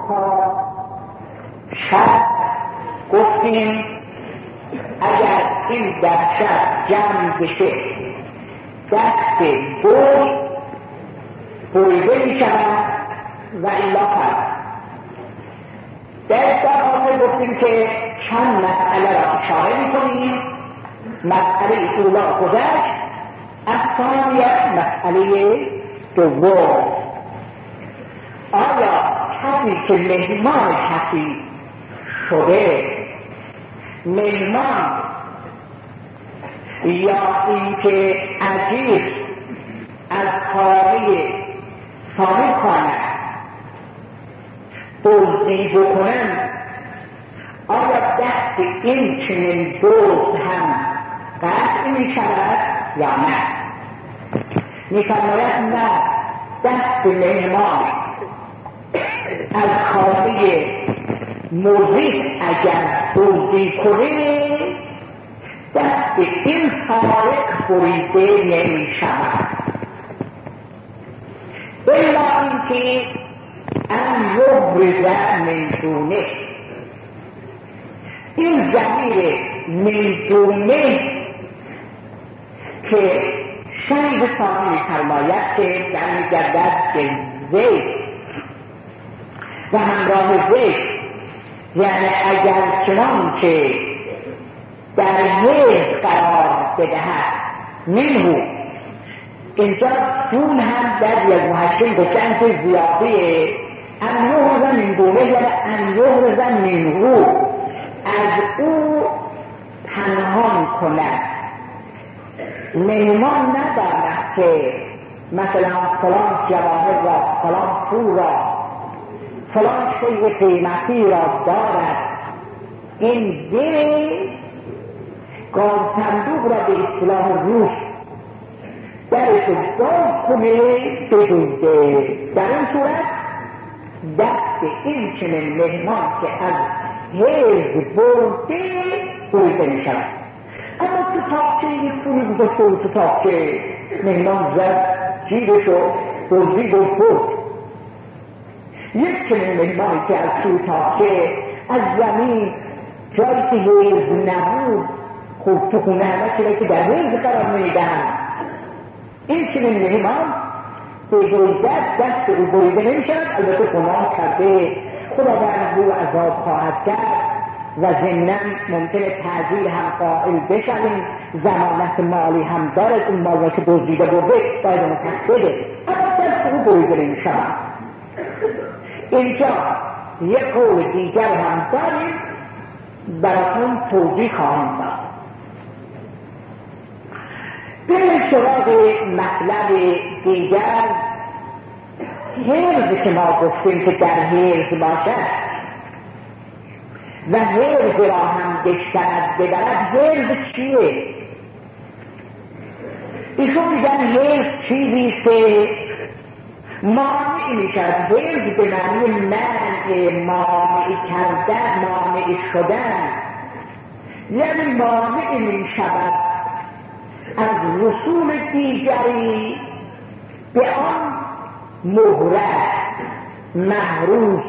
تا شب گفتیم اگر این در شب جمع بشه دست بریده می شود و الا فرد. در آخر گفتیم که چند مسئله را اشاره می کنیم. مسئله اولا گذشت، الثانیه مسئله دوم. آیا کسی که مهمان کسی شده، مهمان یا اینکه عزیز از کاری صاحب خانه دزدی بکنن، آیا دست این چنین دزد هم قطع می شود یا نه؟ می فرماید نه، دست مهمان از کاری موزیک اگر دزدی کنه دست این سارق بریده نمی شود، الا اینکه ان یبرز من دونه. این ضمیر من دونه که شیخ ثانی فرماید که برمیگردد به زید و همراه زید، یعنی اگر چنانچه در حیض قرار بدهد منه. اینجا دون هم در یک محشن گفتن که زیاده ان یحرز من دونه، یعنی ان یحرز منه، از او پنهان کند. مهمان ندارد که مثلا فلان جواهر را، فلان پول را، فلان شیء قیمتی را دارد، این دل گاز صندوق را به اصطلاح روش درش باز کنه بدوزه. در این صورت دست این چنین مهمان که از حیض برده بریده می شود. اما تو تاقچه یک پولی گذاشته و تو تاقچه مهمان زد جیبشو دزدید و برد. یک چنین مهمانی که از توی تاقچه از زمین جایی که حیض نبود، خوب تو خونه همه چیزی که در حیض قرار نمیدن، این چنین مهمان به جزدت دست او بریده نمی شود. البته گناه کرده، خداوند او عذاب خواهد کرد و ضمناً ممکنه تعزیر هم قائل بشویم، ضمانت مالی هم دارد، اون مال را که دزدیده برده باید اون پس بده، اما دست او بریده نمی شود. اینجا یک قول دیگر هم داریم، براتون توضیح خواهم داد. به سراغ مطلب دیگر، حیض که ما گفتیم که در حیض باشد و حیض را هم بشکند ببرد. حیض چیه؟ ایشون میگن حیض چیزی که مانع میشد. حیض به معنی منع، مانع کردن، مانع شدن، یعنی مانع میشود از رسول دیگری به آن مهره محروس،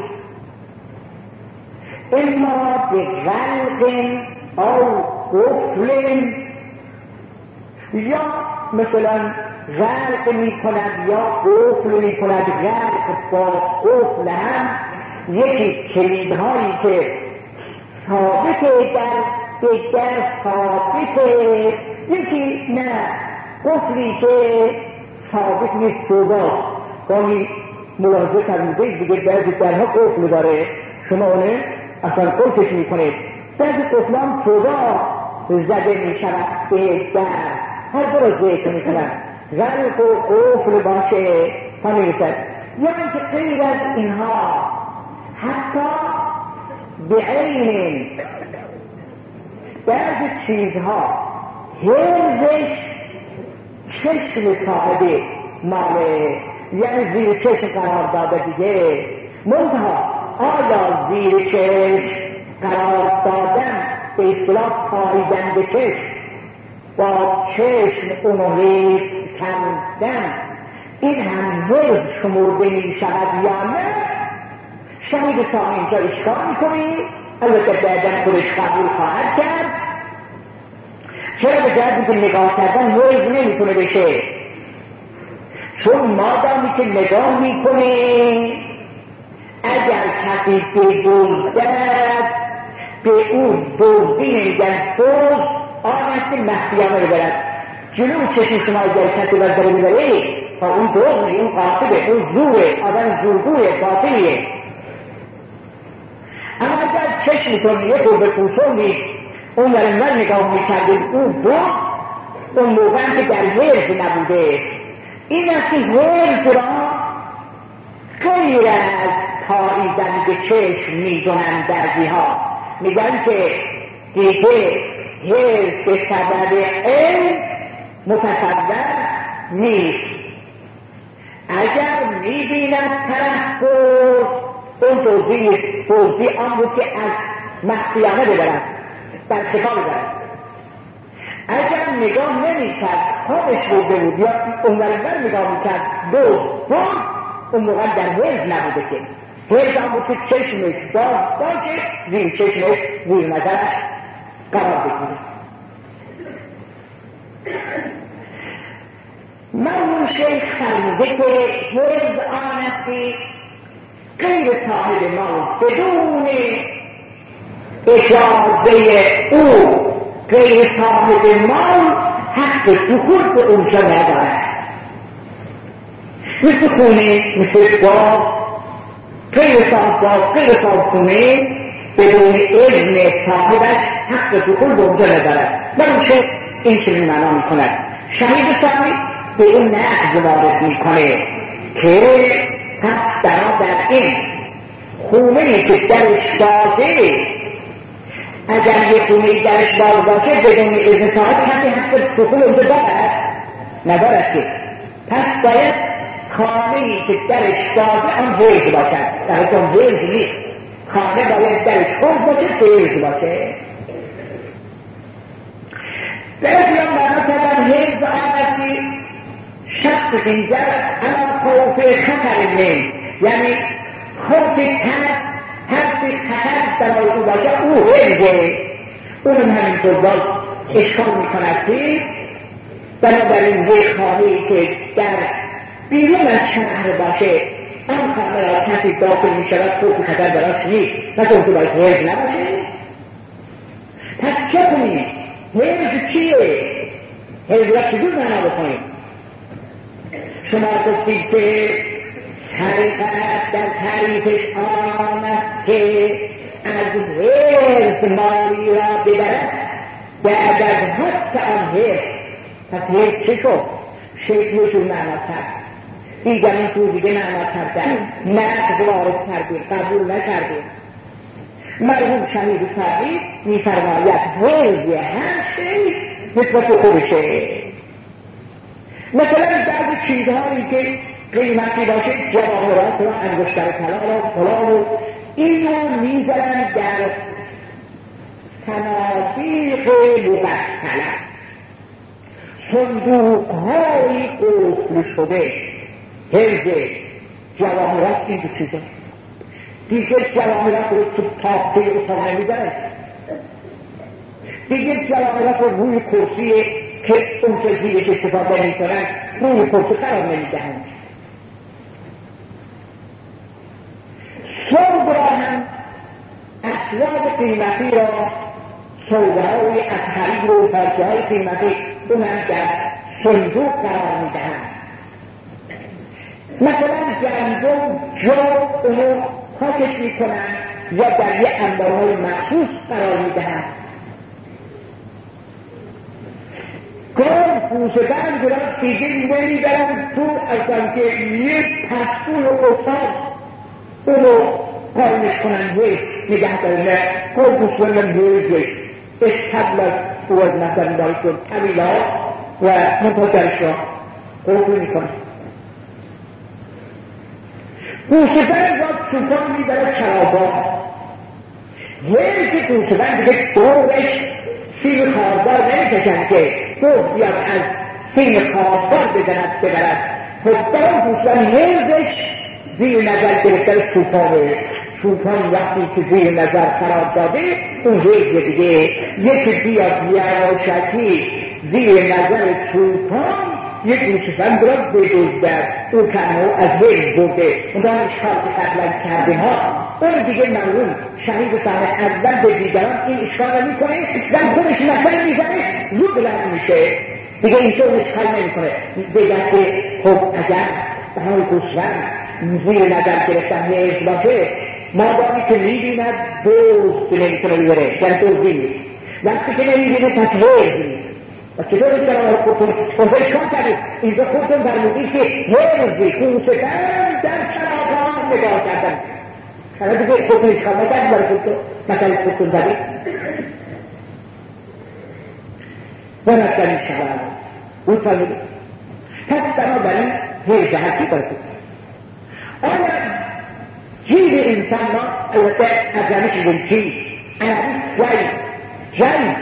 اما به غلق او قفل، یا مثلا غلق می کند یا قفل می کند. غلق با قفل هم یکی کلیدهایی که ثابته در ثابته، یکی نه قفلی که ثابت نیست، سوداست. گاهی ملاحظه کردید دیگه بعضی درها قفل داره، شما اونه اصلا قفلش میکنید. بعضی قفلان سودا زده میشود به در، هر دو را ذکر میکنن، غلق و قفل باشه تا میرسد. یعنی که غیر از اینها حتی به عین بعضی چیزها حیضش چشم صاحب ماله، یعنی زیر چشم قرار داده دیگه. منتها آیا زیر چشم قرار دادن به اصطلاح پاییدن به چشم با چشم اونو ریز کندن، این هم حیض شمرده می شود یا نه؟ شهید ثانی اینجا اشکال میکنه، البته بعداً خودش قبول خواهد کرد. چرا به جهت که نگاه کردن حیض نمیتونه بشه؟ چون مادامی که نگاه میکنه اگر کسی بدزدد به اون دزدی نمیگن دزد، آن است که مخفیانه ببرد. جلو چشم شما اگر کسی برداره میبره تا اون دزد، اون قاطبه، اون زوره، آدم زورگوه، باطلیه. اما اگر چشمتون یه قربه پوشونی اون من نگاه میکردیم اون دزد، اون موقع که در حرز نبوده. این است که حرز را غیر از پاییدن به چشم میدونن درزی ها، میگن که دیگه حرز به سبب علم متصور نیست. اگر میبیند طرف اون توضیح آن بود که از مخفیانه ببرد، در خفا ببرد. اگر نگاه نمیکرد خوابش برده بود یا اونورانور نگاه میکرد بود اون موقع در حرز نبوده که حرز هم بود که چشمش باشه زیر چشمش زیر نظرش قرار بگیره. مرحوم شیخ فرموده که حرز آن است که غیر صاحب مال بدون اجازه او، غیر صاحب مال حق دخول به اونجا ندارد. مثل خونه، مثل باغ، غیر صاحب خونه بدون اذن صاحبش حق دخول به اونجا ندارد. مرحوم شیخ این چنین معنا میکند. شهید ثانی به این نقض وارد میکنه که پس در این خونه که درش بازه، اگر یک خونه درش باز باشه بدون اذن صاحب کسی حق دخول اونجا ندارد که. پس باید خانه‌ای که درش بازه آن حرز باشد، در حکم حرز نیست. خانه باید درش باز باشه حرز باشه. بعضی هم معنا کردن حرز آمدی شخص دیگر اما خوف خطر نه، یعنی خوف هرچی خطر برای او باشه او حرزه. اونم همینطور باز اشکال میکند که بنابراین یک خانه‌ای که در بیرون از شهر باشه آن خانه را کسی داخل میشود خوف خطر براش نیست، مثل اون که باید حرز نباشه. پس چه کنیم؟ حرز چیه؟ حرز را چجور معنا بکنیم؟ شما گفتید که حقیقت در تعریفش آن است که از حرز مالی را ببرد بعد از حد آن حرز. پس حرز چه شد؟ شکلشون معنا کرد، دیگران تو دیگه معنا کردن، نقض وارد کردیم، قبول نکردیم. مرحوم شهید ثانی می‌فرماید حرز هر شی نسبت خوبشه. مثلا بعضی چیزهایی که قیمتی باشه، جواهرات و انگشتر طلا و فلان و اینو میذارن در صنادیق مبطله، صندوق‌های قفل شده، حرز جواهرات این دو چیزا. دیگه جواهرات رو تو تاخته اتاق نمیذارن، دیگه جواهرات رو روی کرسی که اون که زیرش استفاده میکنن روی کرسی قرار نمیدهند. صوب را هم اسباب قیمتی را، سوده‌های از حریر و پارچه‌های قیمتی اون هم در صندوق قرار میدهند. مثلا گندم جو اونو پاکش میکنن یا در یه انبارهای مخصوص قرار میدهند. گرم پوشدن را دیگه نمیدارن تو، از که یک پسکول و افتاد اونو قارنش کنن هیچ نگه دارن گرم پوشدن هیچ استبل او از مثلا دارشون طویلا و منتظرش را قربون میکنن. پوشدن را سوپان میداره شرابا، یکی پوشدن دیگه دورش سیم خاردار نمیکشن که دو بیاد از سیم خاردار ببرد. خوددار پوشدن حرزش زیر نظر گرفتن سوپانه، چوپان وقتی که زیر نظر قرار داده اون حیز دیگه یکی بیاد یواشکی زیر نظر چوپان یک گوشفند را بدزدد او کنو از حیز برده اون دارم اشکال که قبلا کرده ها اون دیگه معلوم شهید صحنه اول به دیگران این اشکال را میکنه و خودش مثل میزنه زود بلند میشه دیگه اینطور اشکال نمیکنه بگه که خب اگر برای گوشفند زیر نظر گرفتن حیز باشه مادامی که میبیند دوست نمیتونه بیاره یعنی دوزی نیست وقتی که نمیبینه پس حیز نیست و چطور بیدارم خودتون اشکال کردید اینجا خودتون برمودید که حیزی کوچکن در شرابان نگاه کردن حالا دیگه خودتون اشکال نکردید برای خودتون مثلا خودتون زدید و مثلا این شبان اون فرمودید پس بنابراین حیز هستی برای خودتون آیا جیب انسان ما البته از همه چیزون جیب عربی جیب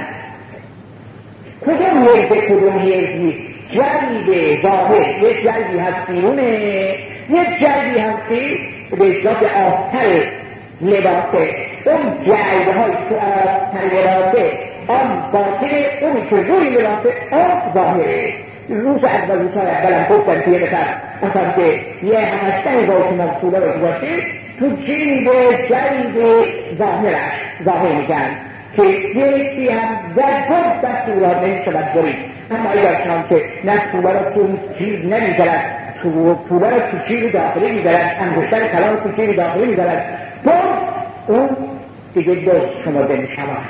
کدوم حیزه کدوم حیزی جیب ظاهر یک جیبی هست بیرونه یک جیبی هستی به اصلاف آفتر لباسه اون جیبه های تو آفتر لباسه آن باطنه اونی که روی لباسه آن ظاهره روز اول روزهای اولم گفتن که یه نفر اصلا که یه همشتن باشه مقصوله رو باشه تو جیب ظاهر میگن که یکی هم در خود دستورات نمیشود برید اما اگر چنان که نستوله را تو جیب نمیزرد توله را تو جیب داخلی میزرد انگشتر کلام تو جیب داخلی میزرد تو اون دیگه دوست شمرده میشود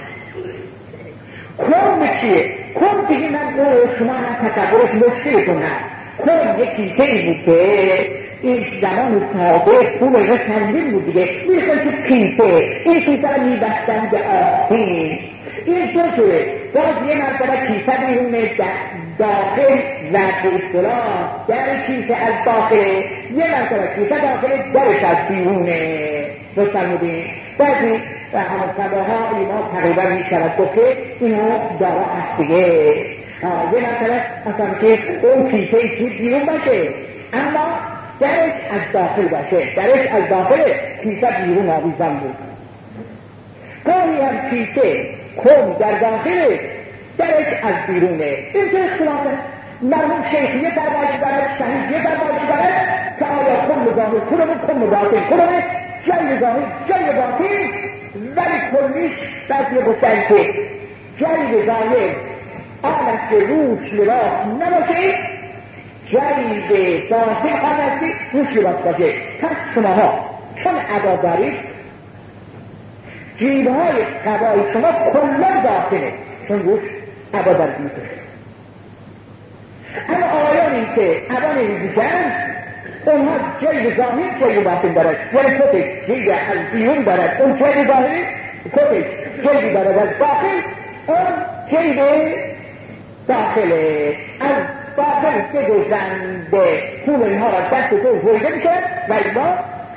کن چیه؟ کن دیگه من شما هم تصورش مشکل کنم کن یکی کهی بود که این زمان سابق پول رسندین بود دیگه میرسن تو کیسه این کیسه رو میبستن به آستین این چطوره باز یه مرتبه کیسه بیرونه داخل و به اصطلاح در کیسه از داخل یه مرتبه کیسه داخل درش از بیرونه رسندین بعدی و همسباها اینا تقریبا میشود که اینو دارا هست دیگه یه مرتبه اصلا که اون کیسه تو بیرون باشه اما درش از داخل باشه درش از داخل کیسه بیرون آویزان بود گاهی هم کیسه کن در داخل درش از بیرونه این که اختلافه مرمون شیخیه در باجی دارد شهیدیه در باجی دارد که آیا کن ظاهر کن باطن کنه جای ظاهر جای باطن ولی کلیش بعضی گفتن که جای ظاهر آن است که روش لباس نباشه جریب داخل آمدی روش لباس باشه پس شماها چون عبا دارید جیبهای قبای شما کلا داخله چون روش عبا دارید میکنه اما آیانی که عبا نمیزیدن اونها جیب ظاهر جیب باطن دارد یعنی کتش جیب از بیرون دارد اون جیب ظاهر کتش جیب دارد از داخل اون جیب داخله از داخل که دوزنده پول اینها را دست تو زویده میکرد و اینا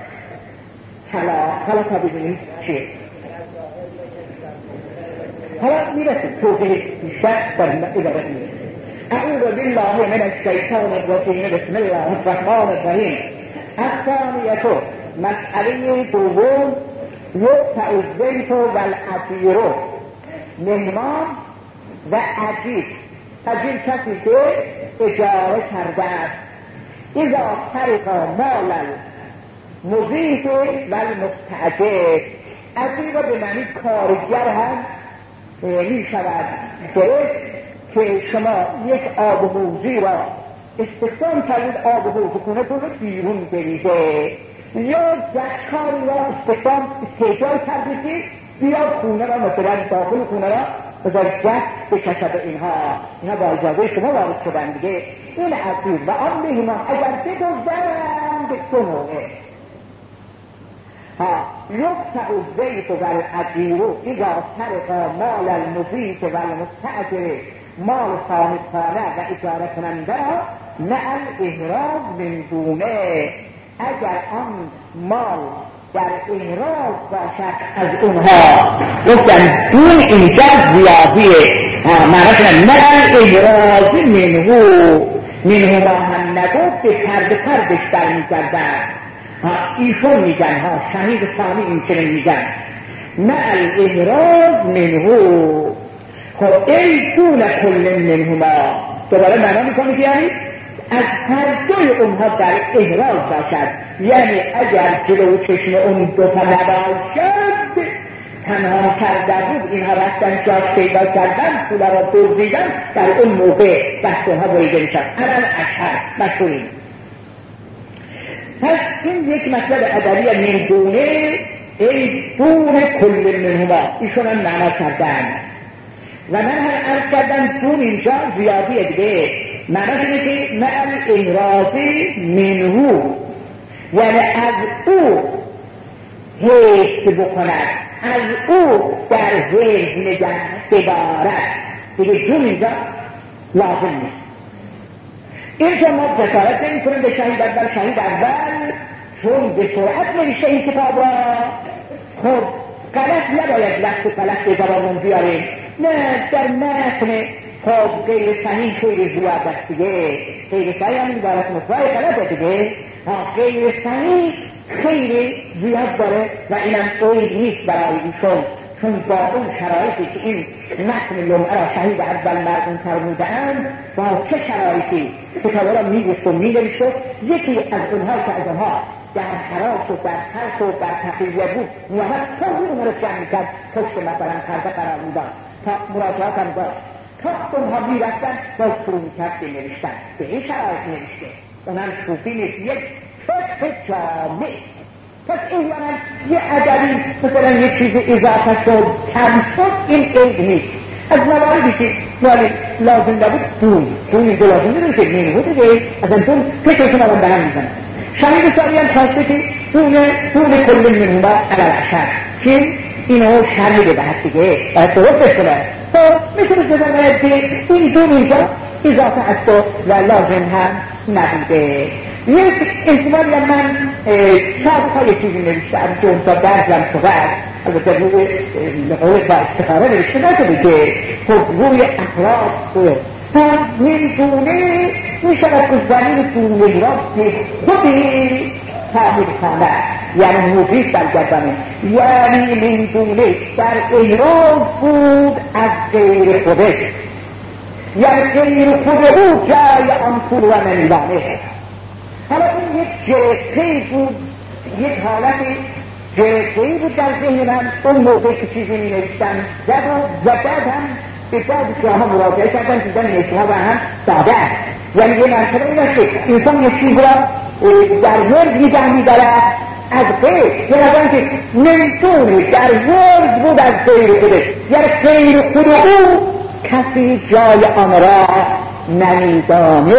حالا تا ببینیم چیه حالا میرسید توضیح بیشتر در اداره میرسید اعوذ بالله من الشیطان الرجیم بسم الله الرحمن الرحیم الثانیه مسئله دوم یقطع الزیت والعصیر مهمان و عجیب عجیب کسی که اجاره کرده است اذا سرق مال المضیف و المستأجر عجیب به معنی کارگر هم می شود درست که شما یک آب حوضی را استخدام کردید آب حوض خونه تو رو بیرون بریزه یا دستکاری را استخدام استجار کردید بیا خونه را مثلا داخل خونه را بذار دست بکشد اینها با اجازه شما وارد شدن دیگه این عزیز و آن مهمان اگر بدزدند به دو موقع یقطع الزیت والعصیر اذا سرق مال المضیف والمستأجر مال صاحب خانه و اجاره کننده را مع الاحراز من دونه اگر آن مال در احراز باشد از اونها گفتن دون اینجا زیادیه معنی مع احراز منه ما هم نگفت که پرد پردش برمی کردن ایشون میگن ها، شهید ثانی این چنین میگن مع الاحراز منهو. خب ای دون کل منهما، دوباره معنا میکنه که یعنی از هر دوی اونها در احراز باشد، یعنی اگر جلو چشم اون دوتا نباشد تنها کردن بود، اینها رفتن جاش پیدا کردن، پولا را دزدیدن، در اون موقع بحثها بریده میشن. اول اشهر مشهورین. پس این یک مطلب ادبی من دونه ای دون کل منهما ایشون هم معنا کردن و من هم عرض کردم دون اینجا زیادی دیگه معنی اینه که مع الاحراز منهو، یعنی از او حفظ بکند، از او در حفظ نگه بدارد دیگه. دون اینجا لازم نیست. اینجا ما جسارت نمی کنیم به شهید اول. شهید اول چون به سرعت نوشته این کتاب را، خب غلط نباید لفظ غلط به زبانمون بیاریم، نه در متن خب غیر صحیح خیلی زیاد است دیگه. غیر صحیح هم عبارت مصرح غلطه دیگه، غیر صحیح خیلی زیاد داره و اینم عیب نیست برای ایشون، چون با اون شرایطی که این متن لمعه را شهید اول مرمون فرموده‌اند، با چه شرایطی کتابه را میگفت و مینوشت. یکی از اونها که از اونها در حراس و در ترس و در تقییه بود نیامد توضیح اون رو جمع میکرد، پشت مثلا پرده قرار میداد تا مراجعات هم داشت، تا اونها میرفتن باز شروع میکرد به نوشتن. به این شرایط نوشته، اونم صوفی نیست، یک فقه جامع. پس این یعنی یه ادبی مثلا یک چیز اضافه شد کم شد، این عیب نیست. از مواردی که لازم نبود دون اینجا لازم نیست که نمیمون دیگه، اصلا دون فکرشون الان به هم میزنن. شهید ثانی هم خواسته که دون کل منهما علی الاشهر که اینو شرح بده دیگه باید درستش کنه. تو میتونست بزنه که این دون اینجا اضافه است و لازم هم نبوده. یک احتمالی هم من سابقا یک چیزی نوشتم که اون تا درزم شده، البته روی قول با استخاره نوشته نشده که خب روی اخلاق نمیتونه میشود که زمین دونه را به خودی تعمیر کنه، یعنی مفید برگردانه، یعنی نمیتونه در احراز بود از غیر خودش، یعنی غیر خود او جای آن پول و نمیدانه. حالا این یک جرقه‌ای بود، یک حالتی جرقه‌ای بود در ذهن من اون موقع که چیزی می نوشتم و بعد هم به بعد شما مراجعه کردن دیدن نوشته ها و هم ساده است. یعنی یه مرتبه این است که انسان یک چیز را در ورد نگه می‌دارد از غیر، یه نظرم که نمیتونه در ورد بود از غیر خودش، یعنی غیر خود او کسی جای آن را نمیدانه.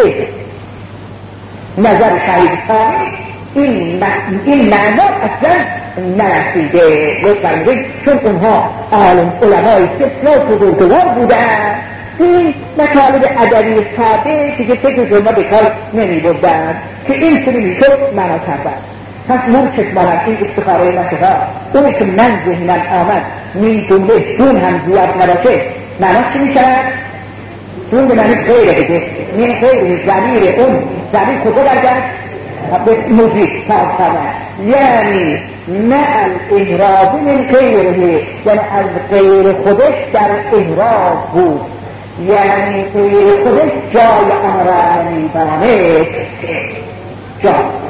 نظر شهید ثانی این معنا اصلا نرسیده. فرمودید چون اونها علمای بسیار بزرگوار بودن، این مطالب ادبی ساده دیگه فکر ما به کار نمی بردن که این چنین میشد معنا کردن. پس نور چشمانم این استخاره نشده، اونی که من ذهنم آمد می جمله دون هم زیاد نباشه معنا چی میشد؟ دون به معنی غیره دیگه، این غیره ضمیر اون ضمیر کجا برگشت؟ به موجود فرصبه، یعنی نه الاحراز من غیره، یعنی از غیر خودش در احراز بود، یعنی غیر خودش جای آن را نمیدانه. جای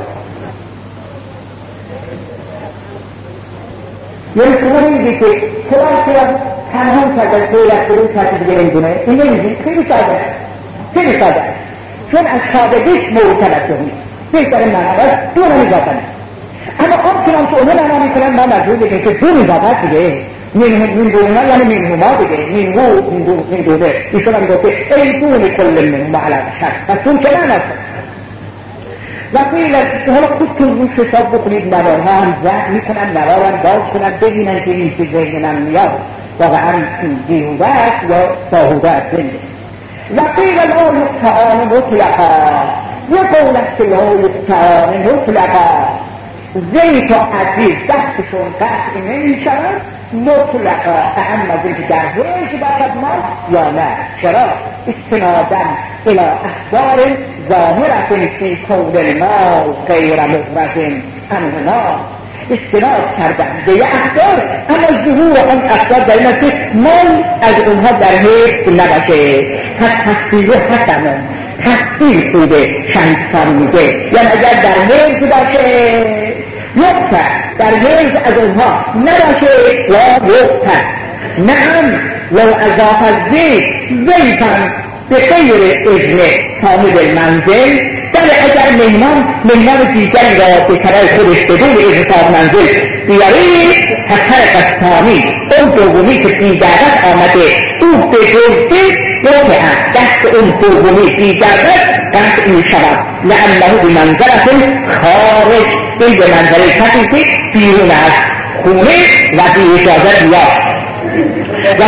یعنی شما نمیدید که فلان فلان تنها کردن غیر از خودش کسی دیگه نمیدونه، این نمیدید. خیلی ساده خیلی ساده، چون از سادگیش معتبر شدید بهتر منعبت دون نمیدادن. اما آن چنان که اونه معنا میکنن ما مجبور بگیم که دون نمیدادن دیگه، من دونه یعنی منهما دیگه، من دونه ایشون هم گفته ای دون کل منهما علی الاشهر، پس دون که نه نست و قیل حالا خود روش حساب بکنید. نوارها هم زن میکنن، نوارم باز کنن ببینن که این چیز ذهن من میاد واقعا بیهوده است یا ساهوده است زنده. و قیل لا یقطعان مطلقا، یه قول است که لا یقطعان مطلقا، زیت و عزیز دستشون قطع نمی شود مطلقا، اهم از اینکه در هیچ باشد ما یا نه. چرا؟ استنادا الى اخبار ظاهرة فی کون المال غیر مغرض عنهما، استناد کردن به یه اخبار، اما ظهور آن اخبار در این است که مال از اونها در حیث نباشه. پس تصدیق حسنه، تصدیق بوده چند فرموده، یعنی اگر در حیث باشه یکتا، در حیث از اونها نباشه یا یکتا. نعم لو اضاف الزید زیتن به غیر اذن صاحب المنزل، در اگر مهمان دیگری را به طرف خودش بدون اذن صاحب منزل بیارید، حسن قسطانی اون دومی که دیگرت آمده او به جزده واقعا دست اون دومی دیگرت دست می شود، لعنه به منزلت خارج، این به منزله کسی که بیرون از خونه و بی اجازه بیاد و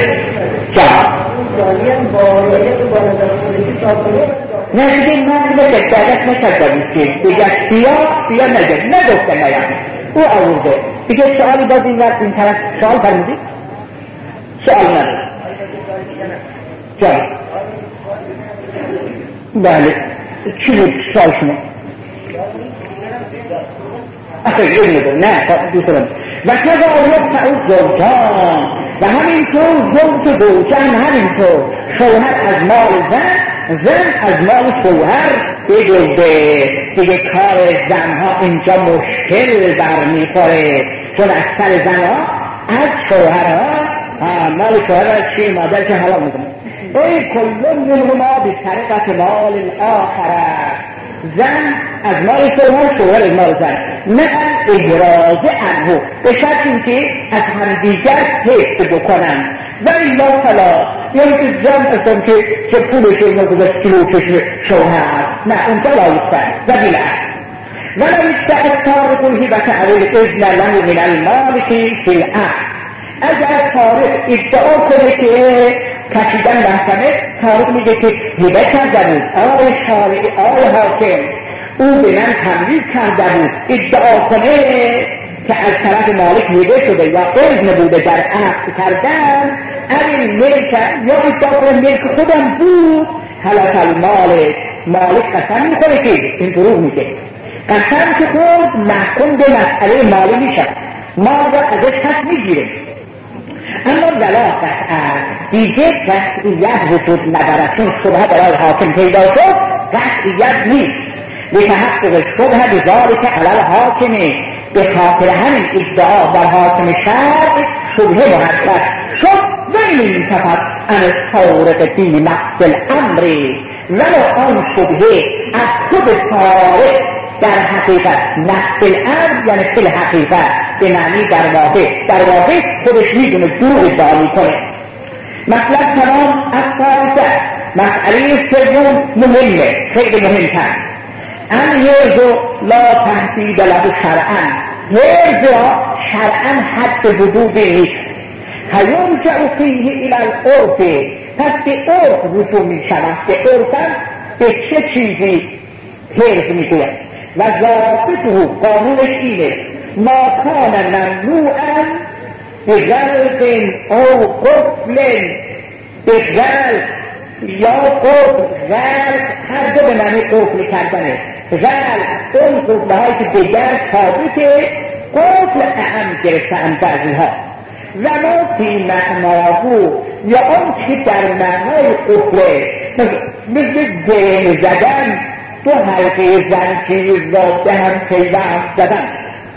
نه دیگه من بگه دادت نکرده بیشتیم دیگه بیا نگفته نیم او آورده دیگه. سوالی باز این وقت این طرف سوال فرمودی؟ سوال نداره جان بله چی بود سوال شما؟ اخیر این نداره نه دوستان و کذا یقطع زوجان، و همینطور زوج و زوجن، همینطور شوهر از مال زن از مال شوهر بجزه. دیگه کار زنها اینجا مشکل برمیخوره، چون اکثر زنها از شوهرها مال شوهر از چی مادر که حالا میکنه ای کلون منهما به طریقت مال الاخره، زن از مال شوهر از مال زن، نه احراز عنه، به شرط اینکه از همدیگر حفظ بکنن. و ایلا فلا، یعنی که زن اصلا که پولش اینو گذاشت کلوکش شوهر، نه اونجا لایستن و بیلعن. ولا یستحق طارق الهبة علی الاذن له من المال فی العقد، اگر طارق ادعا کنه که کشیدن محکمه، طارق میگه که هبه کرده بود آقای شارعی آقای حاکم او به من تملیک کرده بود، ادعا کنه که از طرف مالک هبه شده یا اذن بوده در عقد کردن، اگر ملک یا ادعا کنه ملک خودم بود، حلت مالک قسم میکنه که این دروغ میگه، قسم که خود محکوم به مسئله مالی میشه، مال را ازش پس میگیره. اما ولا قطعا دیگه قطعیت وجود ندارد، چون شبهه برای حاکم پیدا شد قطعیت نیست. لتحقق شبهه بذلک علی الحاکم، به خاطر همین ادعا در حاکم شرع شبهه محقق شد. ولی میتفت عن الطارق فی نفس الامر، ولو آن شبهه از خود طارق در حقیقت نفس الامر، یعنی فی الحقیقت به معنی در واقع خودش میدونه دروغ ادعا میکنه. مثلا تمام اصالت مسئله سوم مهمه، خیلی مهمتر. ان هرزو لا تهدید له شرعا، هرز را شرعا حد وجوبی نیست. هیرجع فیه الی العرف، پس به عرف رجوع میشود. به عرفا به چه چیزی هرز میگوید و ضابطه قانونش اینه ما کان ممنوعا بغلق او قفل، بغلق یا قفل، غلق هر دو به معنی قفل کردنه. غلق اون قفلهایی که دیگر ثابته، قفل اهم گرفتن بعضیها. و ما فی معناهو، یا اون که در معنای قفله مثل گره زدن، دو حلقه زنجیر را به هم پیوند زدن،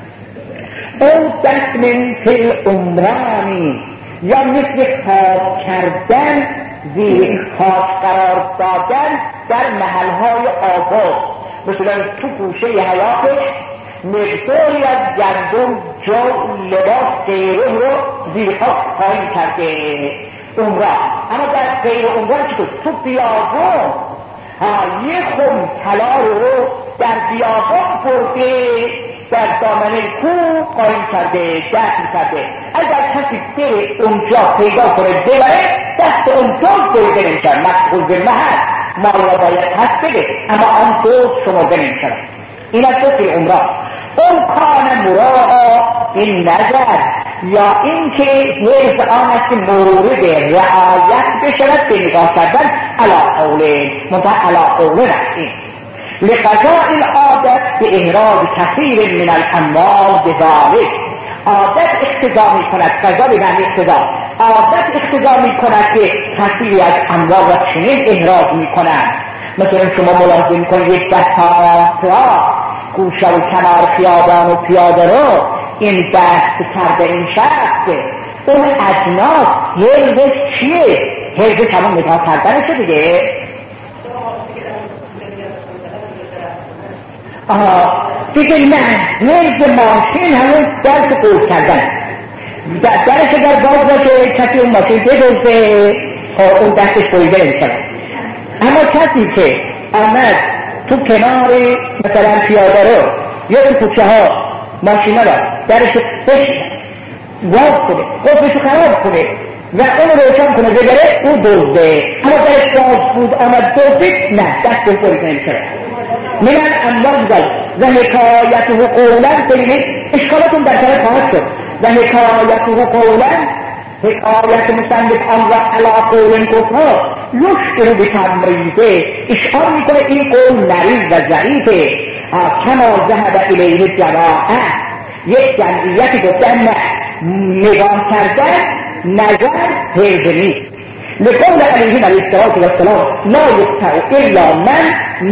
او دست من فی عمرانی، یا مثل خاک کردن، زیر خاک قرار دادن در محلهای آباد، مثلا تو گوشه حیاتش مقداری از گندم، جو، لباس، غیره رو زیر خاک پایین کرده عمران. اما در غیر عمران چطور؟ تو بیابان یه خم طلا رو در بیابان برده، در دامنه کوه قایم کرده، دفن کرده. اگر کسی بره اونجا پیدا کنه ببره، دست اون دوز بریده نمیشن، مشغول به محل مال را باید پس بده، اما آن دوز شمرده نمیشن. این از دوست عمران. اون کان مراعا این نظر، یا اینکه حفظ آن است که مورد رعایت بشود به نگاه کردن علی قوله منتها علی قوله نفسه لقضاء العادت به احراز کثیر من الاموال بذلك. عادت اقتضا می کند، قضا به معنی اقتضا، عادت اقتضا می کند که کثیری از اموال را چنین احراز می کنند. مثلا شما ملاحظه می کنید یک دست را گوشه و کنار خیابان و پیاده رو این دست کرده این شخص، اون اجناس حفظش چیه؟ حفظش همون نگاه کردنشه دیگه. دیگه نه، حفظ ماشین همون درس قول کردن، درش اگر باز باشه کسی اون ماشین بدوزه اون دستش بریده نمیشه. اما کسی که آمد تو کنار مثلا پیاده رو یا این کوچه ها ماشینا را درش باز کنه، قفلشو خراب کنه و اون روشن کنه بگره، او دزده. اما درش باز بود آمد دزده، نه، دستش بریده نمیشه. من الاموال و حکایته قولا، ببینید اشکالاتون در طرف خواهد شد. و حکایته قولا، حکایت مصنف آن و علی قول کفار یشعر بتمریزه، اشعار میکنه این قول نریز و ضعیفه. کما ذهب الیه جماعه، یک جمعیتی گفتن نه، نگاه کردن نظر حفظ نیست. لقول علیه علیه السلام لا یقطع الا من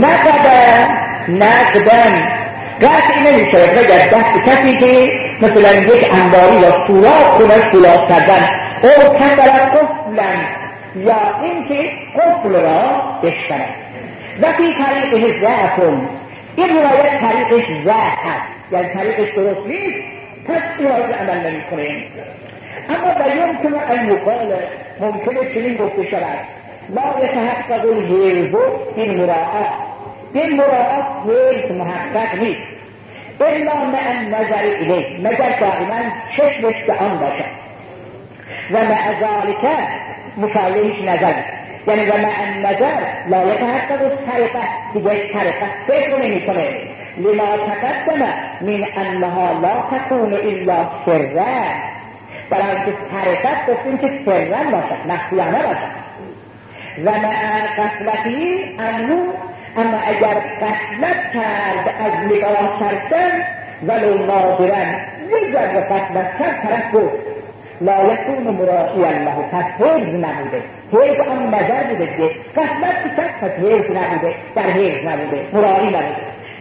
نقدن، قطع نمیشه مگر دست کسی که مثلا یک انباری یا سوراخ کنه، سوراخ کردن او کسر قفلن، یا اینکه قفل را بشکنه. و فی طریقه ضعفون، این روایت طریقش ضعف هست، یعنی طریقش درست نیست، پس این روایت عمل نمی کنیم. اما در یمکن ان یقال، ممکنه چنین گفته شود لا یتحقق الحفظ این مراعات، این مراعات حفظ محقق نیست الا مع النظر الیه، مگر دائما چشمش به آن باشد. و مع ذلك مشابهش نظر، یعنی و مع النظر لا یتحقق السرقه، دیگه سرقه فکر نمی کنه. لما تقدم من انها لا تكون الا سرا، برای اینکه سرقت گفتیم که سرا باشد، مخفیانه باشد. و مع غفلتی انو، اما اگر غفلت کرد از نگاه کردن ولو نادرن، یک ذره غفلت کرد طرف گفت لا یکون مراعیا له، پس حفظ نبوده، حفظ آن نظر بوده که غفلت کرد، پس حفظ نبوده، در حفظ نبوده، مراعی نبوده.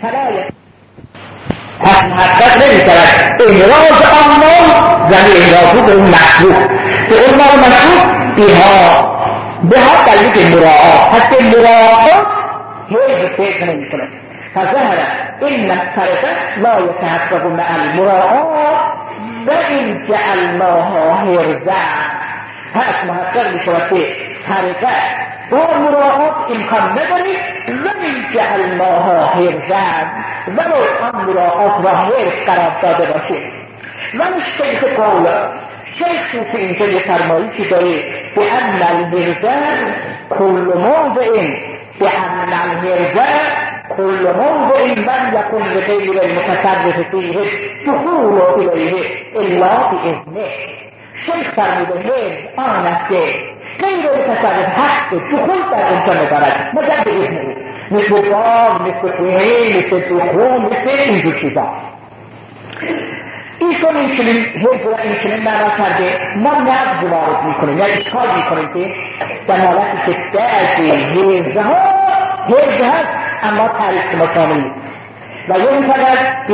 پس محقق نمی‌شود امراض آن مال، یعنی امراض به اون مخلوق، به اون مال مخلوق بها دلیل مراعات، پس که مراعات حفظ فکر نمی‌کنه. فظهر ان السرقه لا يتحقق مع المراعات و این جعلناها حرزا، پس محقق می‌شود که سرقه با مراعات امکان نداری و این جعلناها حرزا، ولو آن مراعات را حرز قرار داده باشه. و شیخ قول، شیخ صوفی اینجا یه فرمایشی داره به ان الحرزا کل موضع، به ان الحرزا کل موضع من یکن لغیر المتصرف فیه دخول الیه الا باذنه. شیخ فرموده حفظ آن است که غیر المتصرف حق دخول در انسان ندارد مگر به اذن او، مثل باغ، مثل خونه، مثل دخول، مثل اینجور چیزا. ایشون این چنین حفظ و این چنین معنا کرده، ما نقض وارد میکنیم یا اشکال میکنیم که در حالتی که بعضی حفظ هست اما تعریف مکامل نیست و یه فقط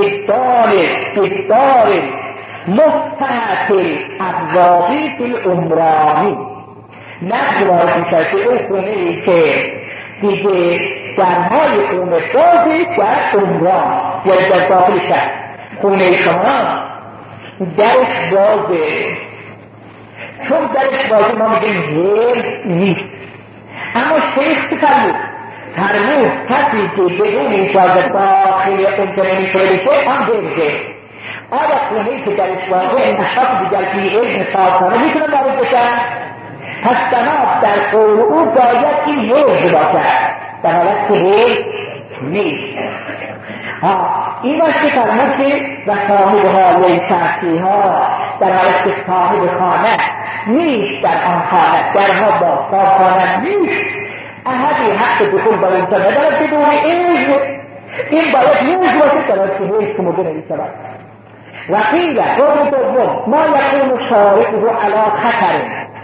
بدار مفتحت الابوابی فی العمرانی نقض وارد میشه که اون خونه ای که دیگه درهای خونه بازی در عمران یا در داخل شهر، خونه شما درش بازه، چون درش بازه ما میگیم حفظ نیست. اما شیخ فرمود کسی که بدون اجازه داخل اونجا نمیتونه بشه هم حفظه. آیا خونه‌ای که درش بازه این اشخاص دیگر که علم سازانه میتونه وارد بشن؟ پس بناب در قول او باید این حفظ باشد، در حالت که حفظ نیست. این وقتی فرمود که و صاحبها لیسا فیها در حالت که صاحب خانه نیست در آن خانه، درها باز خانه نیست، احدی حق دخول بر اینجا ندارد بدون اذن. این باید نیز باشه در حالت که هیچ که مدن این سبب. وقیل قول دوم ما یکون شارعه علی خطر،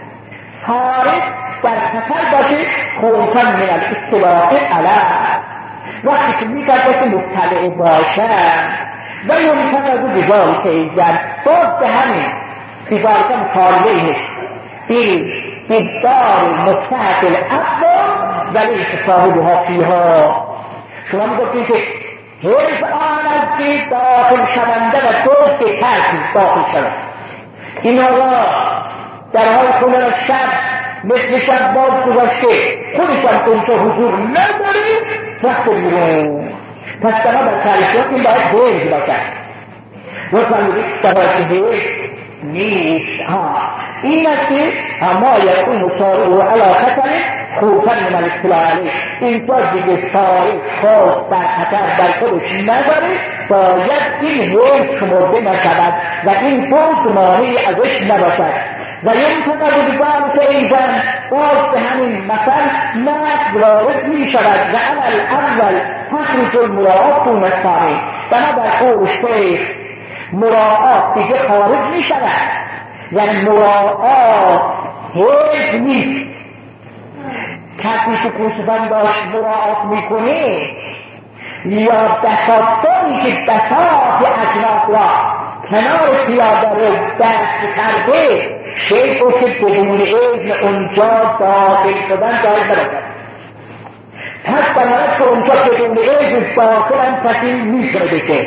شارع در خطر باشه خوفا من الاطلاع علیه، وقتی که میگرد باشه مطلع باشن و یمکن از او بذالک ایضا، باز به همین بذالک مطالعهش این مقدار مصلحت الاول ولی صاحبها فیها. شما میگفتید که حیث آن از که داخل شونده و دوست که ترک داخل شود، این آقا در حال خونه شب مثل شب باز گذاشته خودشم اونجا حضور نداره رفت بیرون. پس بنا بر تعریفات این باید حیث باشد و فرمودید در حیث نیست. این است که اما یکون شارعه علی خطر خوفا من الاطلاع علیه، اینجا دیگه شارع خواست در خطر در خودش نداره، باید این حیث شمرده نشود و این فوز مانعی ازش نباشد. و یمکن از بذالک ایضا، باز به همین مثل نقل وارد می شود و علی الاول تخرج المراعات دون الثانی، بنابر قول شیخ مراعات دیگه خارج می شود، یعنی مراعات هیچ نیست. کسی که کوشبن داشت مراعات میکنه یا بساطانی که بساط اجناس را کنار پیاده رو دست کرده شیخ رو که بدون اذن اونجا داخل شدن داری نباشد. پس بنابراین که اونجا بدون اذن داخلن کسی میتونه بشه،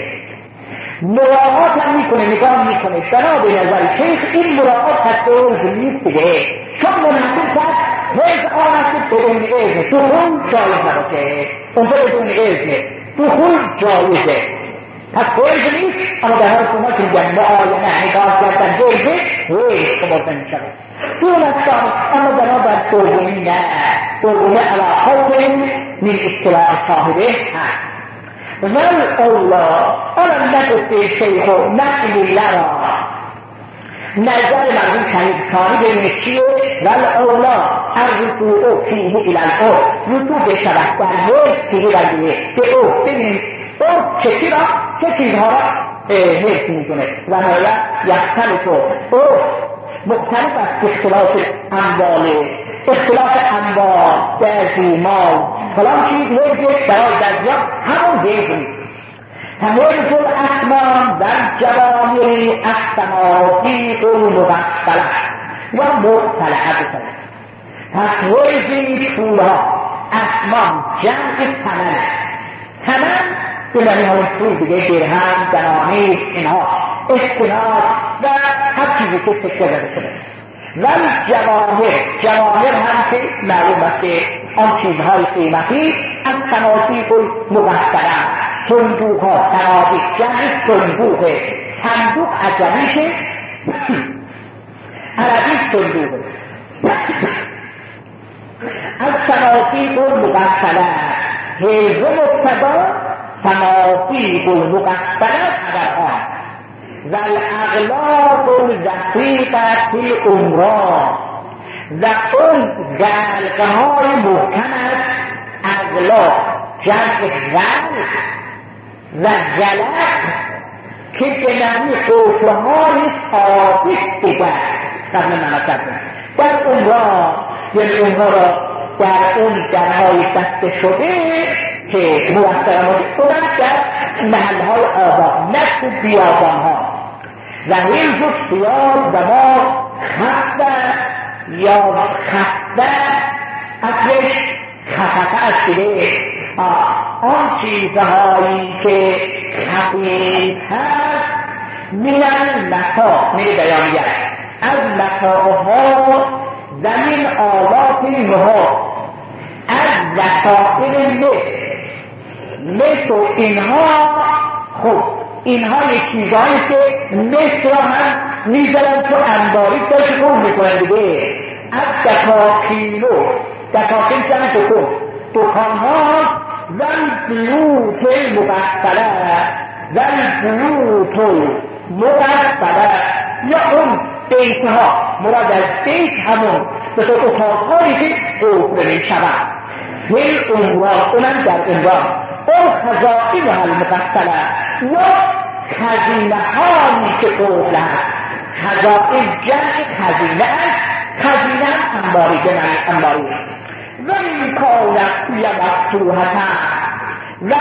مراعات هم میکنه، نگاه میکنه. بنا به نظر شیخ این مراعات حتی نیست دیگه، چون منحصر کرد حیث آن است بدون اذن دخول جایز نباشه، اونجا بدون اذن دخول جایزه، پس حیث نیست. اما در حال شما که میگن معاینه نگاه کردن جایزه حیث شمرده میشود دون است. اما بنابر دومی نه، دومی علی خوف من اطلاع صاحبه هست. ول اولا الان نگفته شیخ و نقل لرا، نظر مرمون کاری بینه چیه؟ ول اولا الرجوع فیه الی الارض، رجوع بشود در حیث فیه بردیه به او ببینیم او چه چیزها را حیث میکنه و نهایت یختلف او مختلف از اختلاف امواله، اختلاف اموال بعضی مال فلان چیز حیث برای دریاب همون حیث نیست. تمرز الاسمان و الجوامع الصنادیق المغفله و مختلعه بکنه. پس حیثی پولها اسمان جمع ثمن، ثمن به معنی همون پول دیگه، درهم، دنانیر، اینها استناد و هر چیزی که سکه زده شده. ولی جواهر هم که معلوم است که آن چیزهای قیمتی از صنادیق المغفله، صندوق ها، صنادیق جمع صندوقه، صندوق عجمیشه، عربی صندوقه. از صنادیق المغفله حیزه مبتدا، صنادیق المغفله خبر آن و الاغلاق الدقیقه فی العمران، و اون غلقه های محکم است. اغلاق جمع غلق و غلق که به معنی قفل‌های ثابت بوده قبل منعکس در عمران، یعنی اونها را در اون درهای بسته شده که محترمات کنند در محلهای آباد نفس بیابانها و حیث و سیاد و ما خفته یا خفته اصلش خفته است دیگه، آن چیزهایی که خفیف هست میرن متا، میره بیانیت از متاها زمین آلات نها از وسائل مثل اینها. خب اینها یک چیزهایی که مثل را هم میزنن تو انباری داشت کن میکنن دیگه. از دکاکین زمین دکان ها زن بیوت مغفله یا اون بیتها، مراد از بیت همون به طور اتاقهایی که قفل می شود هل عنوان، اونم در عنوان اون خزائن المقفله یا خزینه هایی که قفل هست. خزائن جمع خزینه است، خزینه هم انباری جمعی انباری و این کانت توی مفتوحتن و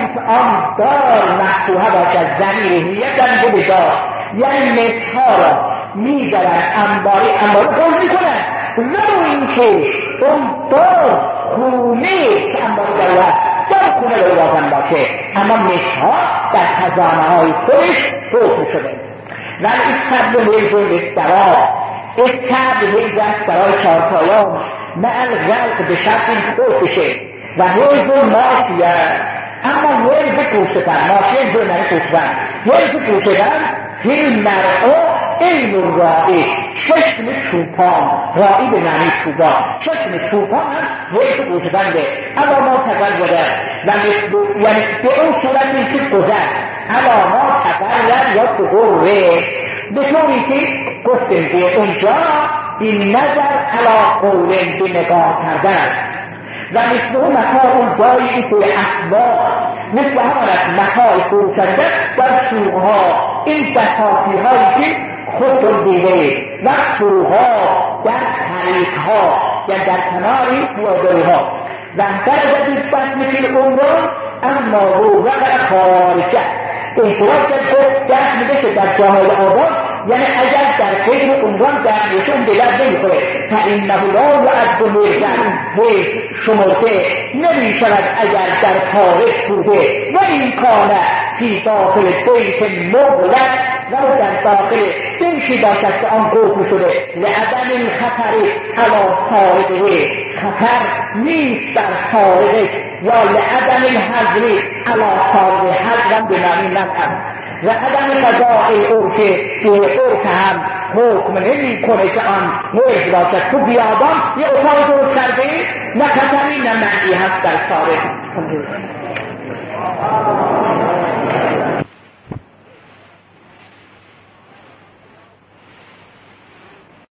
آن دار مفتوحه باشد زمیر هیتن بوده دار، یعنی متها را میدارن انباری قول میکنن و این که اون دار خونه که انباری دارد در خونه رو بازن باشه، اما متها در خزانه های خودش قفل شده. ولی استبل حیزون استرا استبل حیز است برای چارپایان معل غلق به شرط این خود بشه و حیزون مافیه، اما حیز کوشتن مافیه حیزون نمی کوشتن حیز کوشتن هیل مرعا این رائی چشم چوپان، رائی به معنی چوبان، چشم چوپان هم حیز کوشتن ده، اما ما تقل بوده و یعنی به اون صورت نیست گذر اما ما تقل یا تقره به طوری که گفتیم که اونجا این نظر علا قولن به نگاه کردن و مثل اون مکار اون جایی که اخبار مثل همانت مکار فروشنده در سوقها این بساطی هایی که خود دیده و سوقها در طریقها یا در کناری پیاده‌روها و در جدید بس مثل اون رو اما رو وقت خارجه اعتراف کرد دست میده که در جاهای آباد یعنی اگر در خیر عمران در نشون به لب نمیخوره تا این نبولا و از بمیرزن به شمرده نمیشود اگر در خارج بوده و این کانه فی داخل بیت مغلق و در داخل بیشی باشد که آن قفل شده لعدم این خطری علا خارجه خطر نیست در خارجه یا لعدم این حضری علا خارجه حضرم به معنی نمیم و عدم قضای عرفه که عرف هم حکم نمی کنه که آن حرف باشد تو بیابان یه اتاق درست کرده نه خطری نه معنی هست در خارج.